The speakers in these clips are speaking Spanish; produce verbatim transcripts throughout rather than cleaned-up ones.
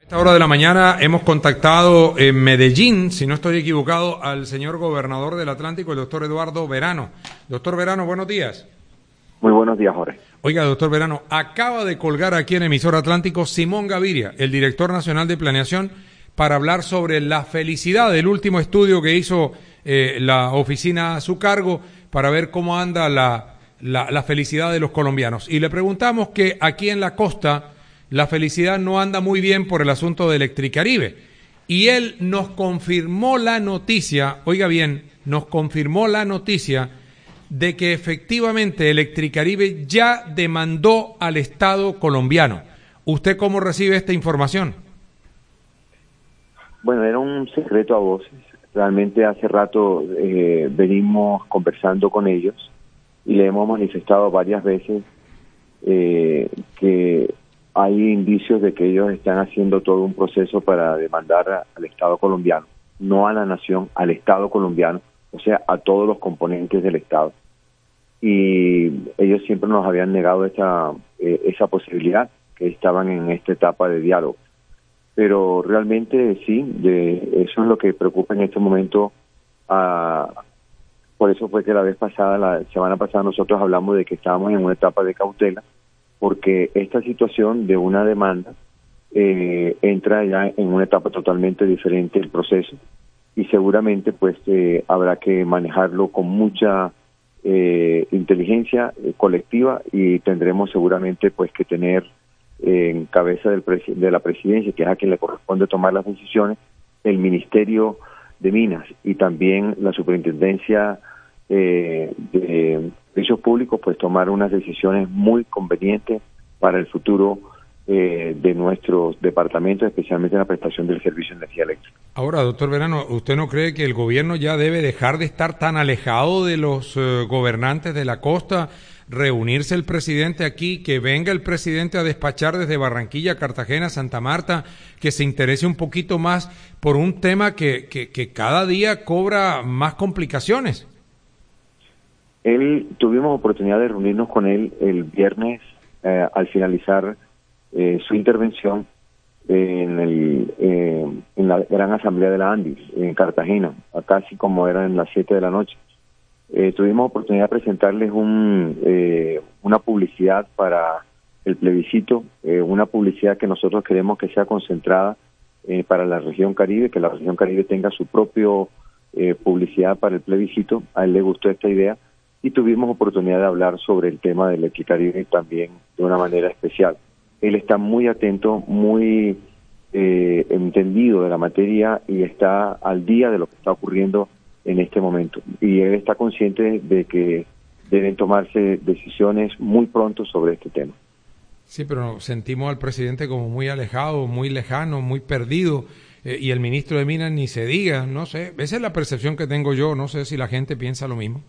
A esta hora de la mañana hemos contactado en Medellín, si no estoy equivocado, al señor gobernador del Atlántico, el doctor Eduardo Verano. Doctor Verano, buenos días. Muy buenos días, Jorge. Oiga, doctor Verano, acaba de colgar aquí en Emisor Atlántico Simón Gaviria, el director nacional de planeación, para hablar sobre la felicidad del último estudio que hizo eh, la oficina a su cargo para ver cómo anda la, la, la felicidad de los colombianos. Y le preguntamos que aquí en la costa la felicidad no anda muy bien por el asunto de Electricaribe. Y él nos confirmó la noticia, oiga bien, nos confirmó la noticia de que efectivamente Electricaribe ya demandó al Estado colombiano. ¿Usted cómo recibe esta información? Bueno, era un secreto a voces. Realmente hace rato eh, venimos conversando con ellos y le hemos manifestado varias veces eh, que hay indicios de que ellos están haciendo todo un proceso para demandar al Estado colombiano, no a la nación, al Estado colombiano, o sea, a todos los componentes del Estado. Y ellos siempre nos habían negado esa, eh, esa posibilidad, que estaban en esta etapa de diálogo. Pero realmente sí, de, eso es lo que preocupa en este momento. A, por eso fue que la vez pasada, la semana pasada, nosotros hablamos de que estábamos en una etapa de cautela, porque esta situación de una demanda eh, entra ya en una etapa totalmente diferente del proceso y seguramente pues eh, habrá que manejarlo con mucha eh, inteligencia eh, colectiva y tendremos seguramente pues que tener eh, en cabeza del presi de la presidencia, que es a quien le corresponde tomar las decisiones, el Ministerio de Minas y también la Superintendencia eh, de servicios públicos, pues tomar unas decisiones muy convenientes para el futuro eh, de nuestros departamentos, especialmente en la prestación del servicio de energía eléctrica. Ahora, doctor Verano, ¿usted no cree que el gobierno ya debe dejar de estar tan alejado de los eh, gobernantes de la costa, reunirse el presidente aquí, que venga el presidente a despachar desde Barranquilla, Cartagena, Santa Marta, que se interese un poquito más por un tema que, que, que cada día cobra más complicaciones? Él, tuvimos oportunidad de reunirnos con él el viernes eh, al finalizar eh, su intervención en, el, eh, en la Gran Asamblea de la ANDI, en Cartagena, casi como eran las siete de la noche. Eh, tuvimos oportunidad de presentarles un, eh, una publicidad para el plebiscito, eh, una publicidad que nosotros queremos que sea concentrada eh, para la región Caribe, que la región Caribe tenga su propio eh, publicidad para el plebiscito. A él le gustó esta idea. Y tuvimos oportunidad de hablar sobre el tema del Electricaribe también de una manera especial. Él está muy atento, muy eh, entendido de la materia y está al día de lo que está ocurriendo en este momento. Y él está consciente de que deben tomarse decisiones muy pronto sobre este tema. Sí, pero sentimos al presidente como muy alejado, muy lejano, muy perdido. Eh, y el ministro de Minas ni se diga, no sé. Esa es la percepción que tengo yo, no sé si la gente piensa lo mismo.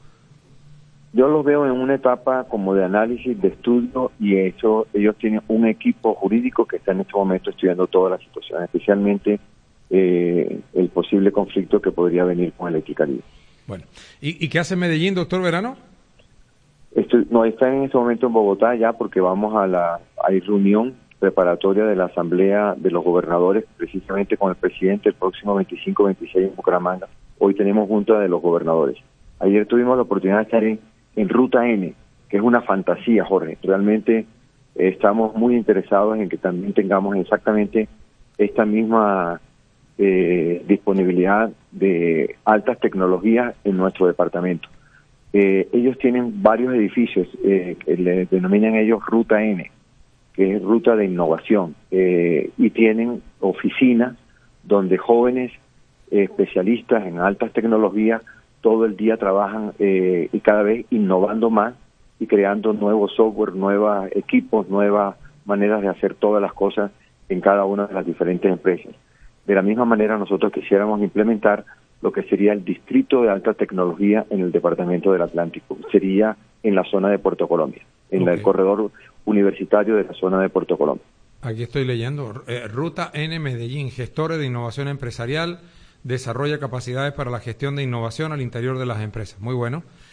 Yo los veo en una etapa como de análisis, de estudio, y eso, ellos tienen un equipo jurídico que está en este momento estudiando toda la situación, especialmente eh, el posible conflicto que podría venir con el Electricaribe. Bueno, ¿y, y qué hace Medellín, doctor Verano? Esto, no, está en este momento en Bogotá ya porque vamos a la hay reunión preparatoria de la Asamblea de los Gobernadores, precisamente con el presidente el próximo veinticinco veintiséis en Bucaramanga. Hoy tenemos junta de los gobernadores. Ayer tuvimos la oportunidad de estar en en Ruta N, que es una fantasía, Jorge. Realmente eh, estamos muy interesados en que también tengamos exactamente esta misma eh, disponibilidad de altas tecnologías en nuestro departamento. Eh, ellos tienen varios edificios, eh, que le denominan ellos Ruta N, que es Ruta de Innovación, eh, y tienen oficinas donde jóvenes eh, especialistas en altas tecnologías todo el día trabajan eh, y cada vez innovando más y creando nuevos software, nuevos equipos, nuevas maneras de hacer todas las cosas en cada una de las diferentes empresas. De la misma manera, nosotros quisiéramos implementar lo que sería el distrito de alta tecnología en el departamento del Atlántico. Sería en la zona de Puerto Colombia, en okay. el corredor universitario de la zona de Puerto Colombia. Aquí estoy leyendo, eh, Ruta N Medellín, gestores de innovación empresarial, desarrolla capacidades para la gestión de innovación al interior de las empresas. Muy bueno.